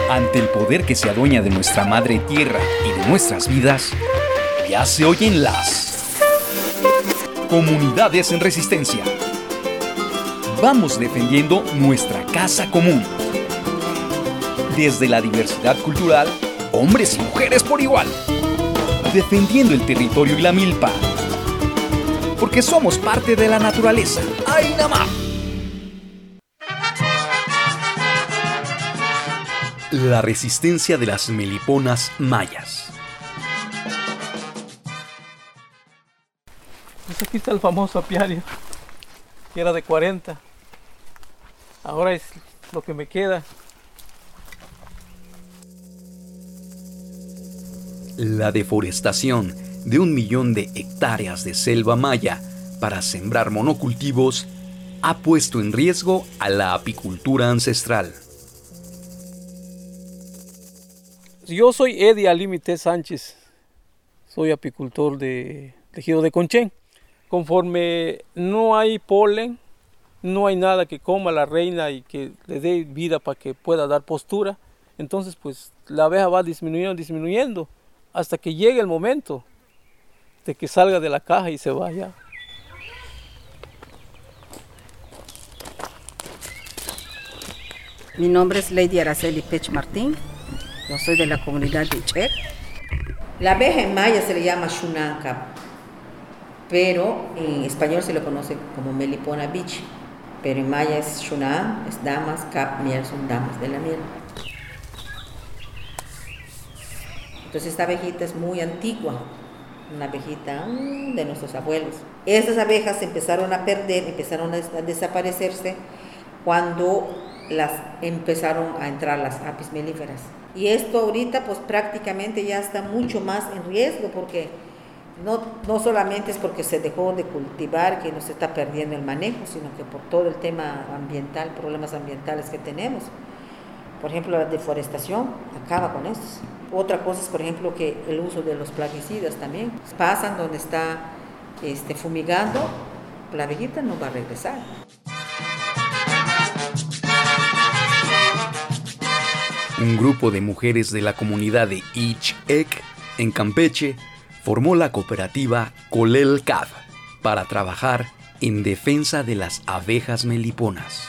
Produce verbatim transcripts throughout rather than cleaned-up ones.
Ante el poder que se adueña de nuestra madre tierra y de nuestras vidas, ya se oyen las comunidades en resistencia. Vamos defendiendo nuestra casa común. Desde la diversidad cultural, hombres y mujeres por igual. Defendiendo el territorio y la milpa. Porque somos parte de la naturaleza. ¡Ay, namá! La resistencia de las meliponas mayas. Pues aquí está el famoso apiario, que era de cuarenta. Ahora es lo que me queda. La deforestación de un millón de hectáreas de selva maya para sembrar monocultivos ha puesto en riesgo a la apicultura ancestral. Yo soy Eddie Alímite Sánchez, soy apicultor de Ejido de Conchén. Conforme no hay polen, no hay nada que coma la reina y que le dé vida para que pueda dar postura, entonces pues la abeja va disminuyendo, disminuyendo, hasta que llegue el momento de que salga de la caja y se vaya. Mi nombre es Lady Araceli Pech Martín. Yo soy de la comunidad de Ichek. La abeja en maya se le llama Shunanka, pero en español se le conoce como Melipona bichi. Pero en maya es Shunan, es damas, cap, miel, son damas de la miel. Entonces esta abejita es muy antigua, una abejita de nuestros abuelos. Estas abejas se empezaron a perder, empezaron a desaparecerse cuando las empezaron a entrar las apis melíferas. Y esto ahorita pues prácticamente ya está mucho más en riesgo, porque no, no solamente es porque se dejó de cultivar que no se está perdiendo el manejo, sino que por todo el tema ambiental, problemas ambientales que tenemos. Por ejemplo, la deforestación acaba con esto. Otra cosa es, por ejemplo, que el uso de los plaguicidas también. Pasan donde está este, fumigando, la abejita no va a regresar. Un grupo de mujeres de la comunidad de Ichek, en Campeche, formó la cooperativa Colelcab para trabajar en defensa de las abejas meliponas.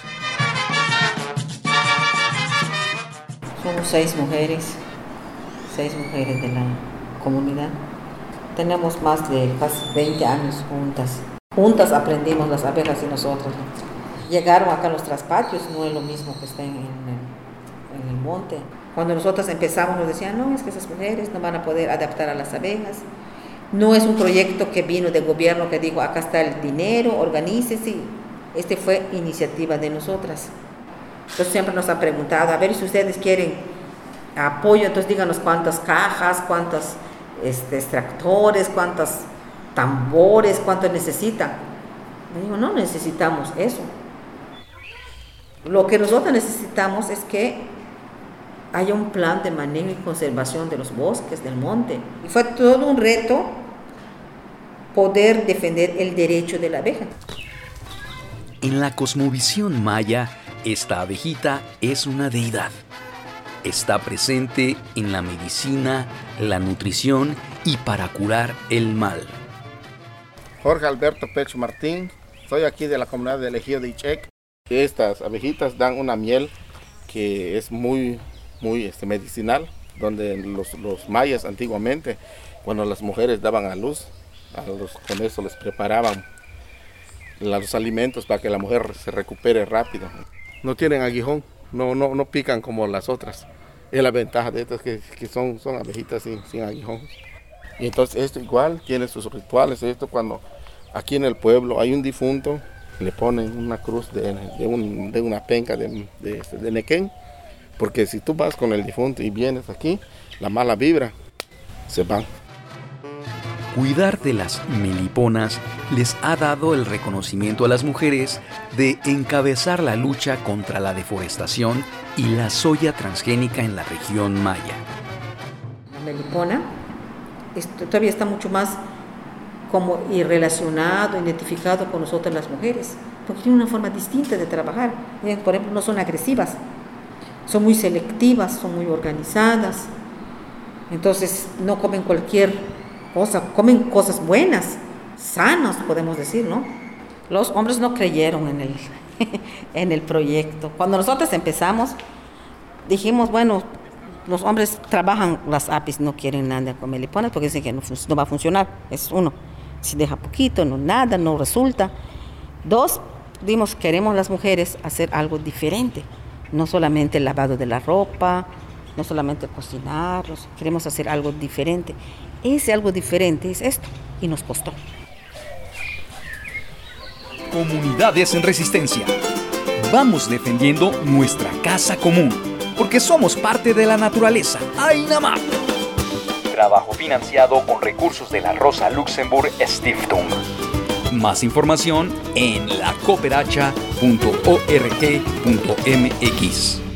Somos seis mujeres, seis mujeres de la comunidad. Tenemos más de casi veinte años juntas. Juntas aprendimos las abejas y nosotros. Llegaron acá a los traspatios, no es lo mismo que estén en el, en el monte. Cuando nosotros empezamos nos decían, no, es que esas mujeres no van a poder adaptar a las abejas. No es un proyecto que vino del gobierno que dijo, acá está el dinero, organícese. Este fue iniciativa de nosotras. Entonces siempre nos han preguntado, a ver si ustedes quieren apoyo, entonces díganos cuántas cajas, cuántos este, extractores, cuántos tambores, cuánto necesitan. Me digo, no necesitamos eso. Lo que nosotros necesitamos es que haya un plan de manejo y conservación de los bosques, del monte. Y fue todo un reto poder defender el derecho de la abeja. En la cosmovisión maya, esta abejita es una deidad. Está presente en la medicina, la nutrición y para curar el mal. Jorge Alberto Pech Martín, soy aquí de la comunidad del Ejido de Ichek. Estas abejitas dan una miel que es muy, muy este, medicinal, donde los, los mayas antiguamente, cuando las mujeres daban a luz, a los, con eso les preparaban los alimentos para que la mujer se recupere rápido. No tienen aguijón, no, no, no pican como las otras. Es la ventaja de estas que, que son, son abejitas sin, sin aguijón. Y entonces esto igual tiene sus rituales. Esto cuando aquí en el pueblo hay un difunto, le ponen una cruz de, de, un, de una penca de, de, de nequén, porque si tú vas con el difunto y vienes aquí, la mala vibra se va. Cuidar de las meliponas les ha dado el reconocimiento a las mujeres de encabezar la lucha contra la deforestación y la soya transgénica en la región maya. La melipona esto, todavía está mucho más como relacionado, identificado con nosotras las mujeres, porque tiene una forma distinta de trabajar. Por ejemplo, no son agresivas. son muy selectivas, son muy organizadas. Entonces no comen cualquier cosa, comen cosas buenas, sanas, podemos decir, ¿no? Los hombres no creyeron en el, en el proyecto. Cuando nosotros empezamos, dijimos, bueno, los hombres trabajan las apis, no quieren nada con meliponas porque dicen que no, no va a funcionar. Es uno, si deja poquito, no nada, no resulta. Dos, dimos, queremos las mujeres hacer algo diferente, no solamente el lavado de la ropa, no solamente cocinar, queremos hacer algo diferente. Ese algo diferente es esto, y nos costó. Comunidades en Resistencia. Vamos defendiendo nuestra casa común, porque somos parte de la naturaleza. ¡Ainamá! Trabajo financiado con recursos de la Rosa Luxemburg Stiftung. Más información en la cooperacha punto org punto m x.